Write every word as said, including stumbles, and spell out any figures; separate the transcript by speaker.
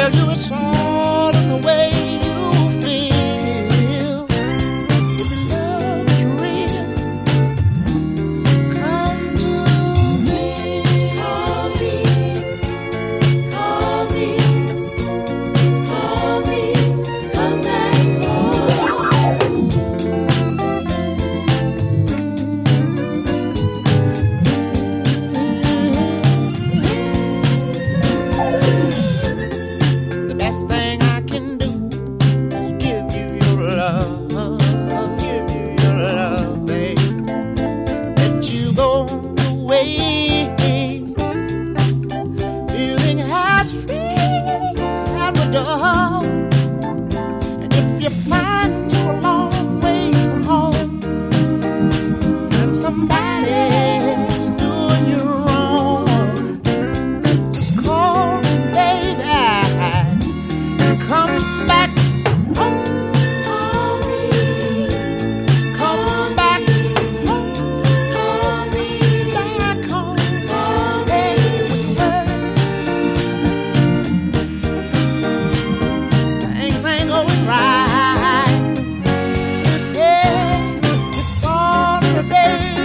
Speaker 1: tell you it's all in the way you feel. If your love is real, come to me. Call me, call me, call me, come back home. The best thing I can do is give you your love, is give you your love, babe. Let you go away, feeling as free as a dove. And if you find you're a long ways from home, and somebody's doing you wrong, just call me, baby, and come back home. Call me, come back home. Call me back home. Call me when things ain't going right. Yeah, it's all in the day